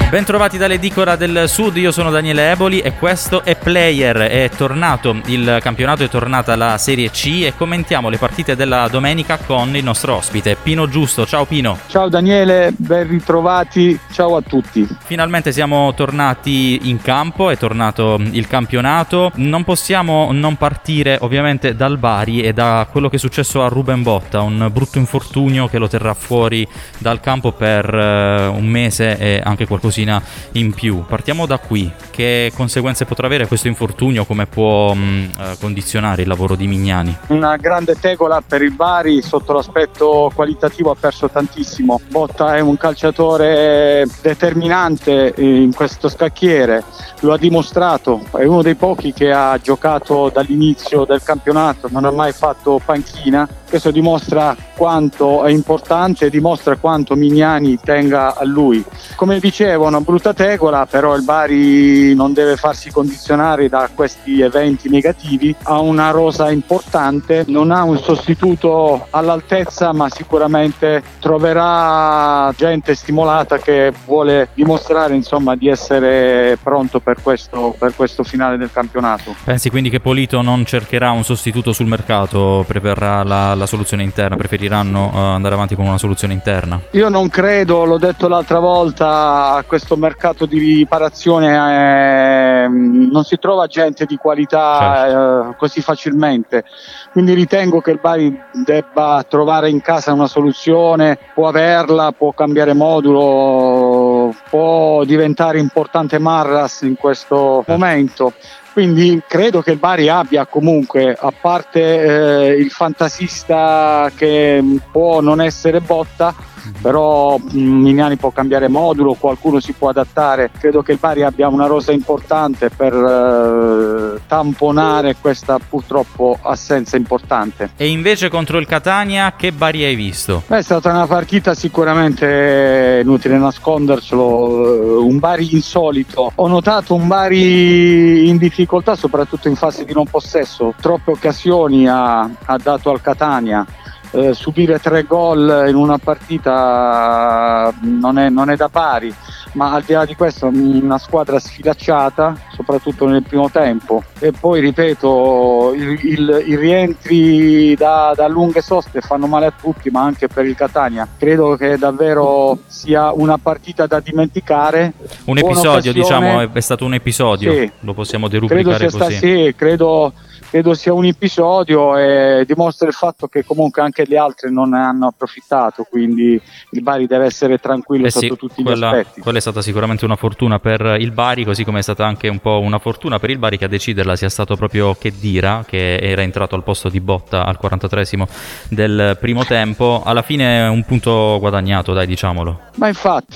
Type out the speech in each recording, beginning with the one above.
Bentrovati dall'Edicola del Sud, io sono Daniele Eboli e questo è Player. È tornato il campionato, è tornata la Serie C e commentiamo le partite della domenica con il nostro ospite Pino Giusto. Ciao Pino. Ciao Daniele, ben ritrovati, ciao a tutti. Finalmente siamo tornati in campo, è tornato il campionato. Non possiamo non partire ovviamente dal Bari e da quello che è successo a Ruben Botta, un brutto infortunio che lo terrà fuori dal campo per un mese e anche qualcosina in più. Partiamo da qui. Che conseguenze potrà avere questo infortunio? Come può condizionare il lavoro di Mignani? Una grande tegola per il Bari, sotto l'aspetto qualitativo ha perso tantissimo. Botta è un calciatore determinante in questo scacchiere, lo ha dimostrato, è uno dei pochi che ha giocato dall'inizio del campionato, non ha mai fatto panchina. Questo dimostra quanto è importante e dimostra quanto Mignani tenga a lui. Come dicevo, una brutta tegola, però il Bari non deve farsi condizionare da questi eventi negativi. Ha una rosa importante, non ha un sostituto all'altezza, ma sicuramente troverà gente stimolata che vuole dimostrare, insomma, di essere pronto per questo finale del campionato. Pensi quindi che Polito non cercherà un sostituto sul mercato, preferirà la soluzione interna, preferiranno andare avanti con una soluzione interna? Io non credo, l'ho detto l'altra volta, a questo mercato di riparazione non si trova gente di qualità, certo, così facilmente, quindi ritengo che il Bari debba trovare in casa una soluzione, può averla, può cambiare modulo, può diventare importante Marras in questo momento. Quindi credo che il Bari abbia comunque, a parte il fantasista che può non essere Botta, però Mignani può cambiare modulo, qualcuno si può adattare. Credo che il Bari abbia una rosa importante per tamponare questa purtroppo assenza importante. E invece contro il Catania che Bari hai visto? È stata una partita sicuramente, inutile nascondercelo, un Bari insolito. Ho notato un Bari in difficoltà soprattutto in fase di non possesso, troppe occasioni ha dato al Catania. Subire 3 gol in una partita non è da pari, ma al di là di questo una squadra sfilacciata soprattutto nel primo tempo. E poi ripeto, i rientri da lunghe soste fanno male a tutti, ma anche per il Catania. Credo che davvero sia una partita da dimenticare. Un episodio, diciamo, è stato un episodio, sì, lo possiamo derubricare così. Credo sia un episodio e dimostra il fatto che comunque anche gli altri non ne hanno approfittato, quindi il Bari deve essere tranquillo sotto tutti gli aspetti. Quella è stata sicuramente una fortuna per il Bari, così come è stata anche un po' una fortuna per il Bari che a deciderla sia stato proprio Khedira, che era entrato al posto di Botta al 43esimo del primo tempo. Alla fine un punto guadagnato, dai, diciamolo. Ma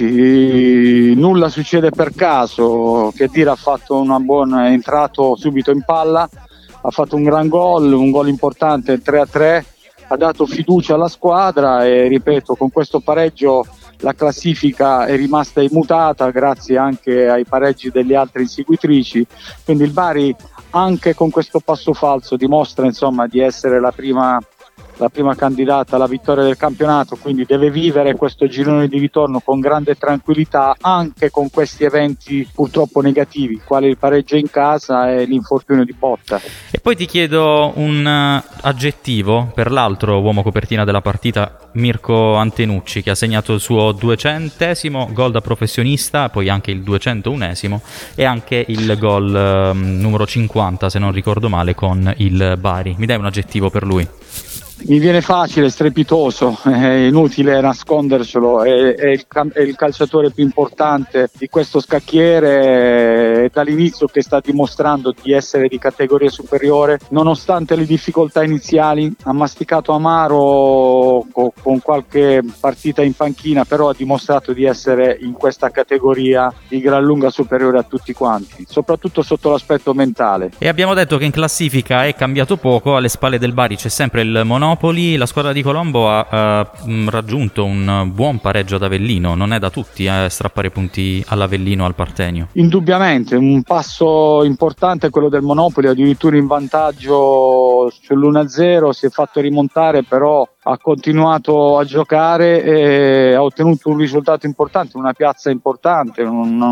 infatti nulla succede per caso. Khedira ha fatto è entrato subito in palla, ha fatto un gran gol, un gol importante, 3-3, ha dato fiducia alla squadra e ripeto, con questo pareggio la classifica è rimasta immutata grazie anche ai pareggi delle altre inseguitrici, quindi il Bari anche con questo passo falso dimostra, insomma, di essere la prima candidata alla vittoria del campionato, quindi deve vivere questo girone di ritorno con grande tranquillità anche con questi eventi purtroppo negativi, quali il pareggio in casa e l'infortunio di Botta. E poi ti chiedo un aggettivo per l'altro uomo copertina della partita, Mirko Antenucci, che ha segnato il suo 200esimo gol da professionista, poi anche il 201esimo e anche il gol numero 50, se non ricordo male, con il Bari. Mi dai un aggettivo per lui? Mi viene facile, strepitoso, è inutile nascondercelo, è il calciatore più importante di questo scacchiere, è dall'inizio che sta dimostrando di essere di categoria superiore, nonostante le difficoltà iniziali, ha masticato amaro con qualche partita in panchina, però ha dimostrato di essere in questa categoria di gran lunga superiore a tutti quanti, soprattutto sotto l'aspetto mentale. E abbiamo detto che in classifica è cambiato poco, alle spalle del Bari c'è sempre il Monopoli. La squadra di Colombo ha raggiunto un buon pareggio ad Avellino, non è da tutti strappare punti all'Avellino, al Partenio. Indubbiamente un passo importante quello del Monopoli, addirittura in vantaggio sull'1-0, si è fatto rimontare, però ha continuato a giocare e ha ottenuto un risultato importante, una piazza importante.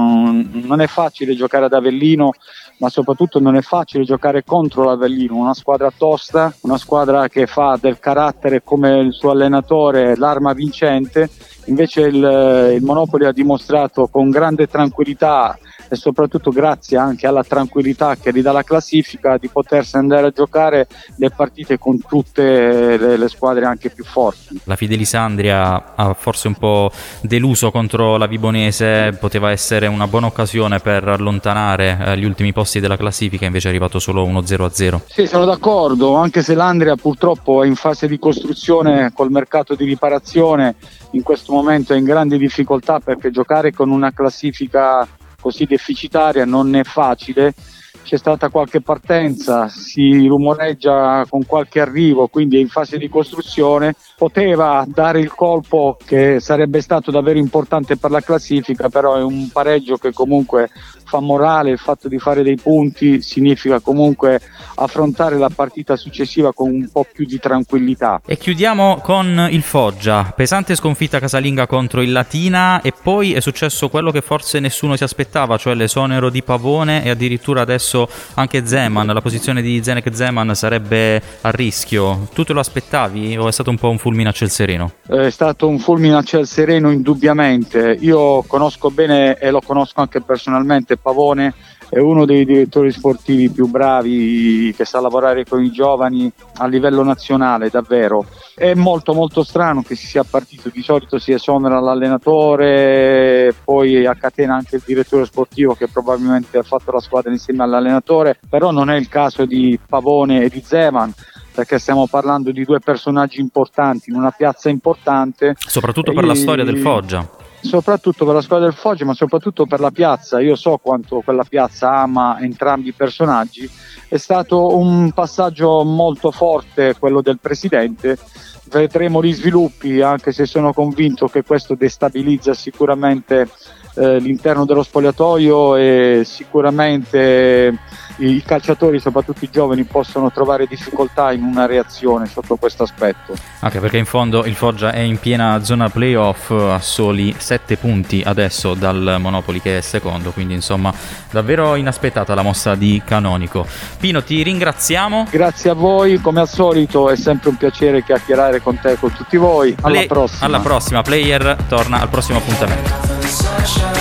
Non è facile giocare ad Avellino, ma soprattutto non è facile giocare contro l'Avellino, una squadra tosta, una squadra che fa del carattere come il suo allenatore l'arma vincente. Invece il Monopoli ha dimostrato con grande tranquillità e soprattutto grazie anche alla tranquillità che ridà la classifica di potersi andare a giocare le partite con tutte le squadre anche più forti. La Fidelisandria ha forse un po' deluso contro la Vibonese, poteva essere una buona occasione per allontanare gli ultimi posti della classifica, invece è arrivato solo 1-0-0. Sì, sono d'accordo, anche se l'Andria purtroppo è in fase di costruzione col mercato di riparazione, in questo momento è in grande difficoltà perché giocare con una classifica così deficitaria non è facile. C'è stata qualche partenza, si rumoreggia con qualche arrivo, quindi è in fase di costruzione. Poteva dare il colpo che sarebbe stato davvero importante per la classifica, però è un pareggio che comunque fa morale. Il fatto di fare dei punti significa comunque affrontare la partita successiva con un po' più di tranquillità. E chiudiamo con il Foggia, pesante sconfitta casalinga contro il Latina, e poi è successo quello che forse nessuno si aspettava, cioè l'esonero di Pavone, e addirittura adesso anche Zeman, la posizione di Zenek Zeman sarebbe a rischio. Tu te lo aspettavi o è stato un po' un fulmine a ciel sereno? È stato un fulmine a ciel sereno indubbiamente. Io conosco bene e lo conosco anche personalmente Pavone, è uno dei direttori sportivi più bravi che sa lavorare con i giovani a livello nazionale, davvero. È molto molto strano che si sia partito, di solito si esonera l'allenatore, poi a catena anche il direttore sportivo che probabilmente ha fatto la squadra insieme all'allenatore, però non è il caso di Pavone e di Zeman, perché stiamo parlando di due personaggi importanti in una piazza importante. Soprattutto per la storia del Foggia. Soprattutto per la squadra del Foggia, ma soprattutto per la piazza. Io so quanto quella piazza ama entrambi i personaggi. È stato un passaggio molto forte quello del presidente. Vedremo gli sviluppi, anche se sono convinto che questo destabilizza sicuramente l'interno dello spogliatoio, e sicuramente i calciatori, soprattutto i giovani, possono trovare difficoltà in una reazione sotto questo aspetto. Anche perché in fondo il Foggia è in piena zona playoff, a soli 7 punti adesso dal Monopoli che è secondo, quindi insomma davvero inaspettata la mossa di Canonico. Pino, ti ringraziamo. Grazie a voi, come al solito è sempre un piacere chiacchierare con te e con tutti voi. Alla prossima. Alla prossima, Player torna al prossimo appuntamento.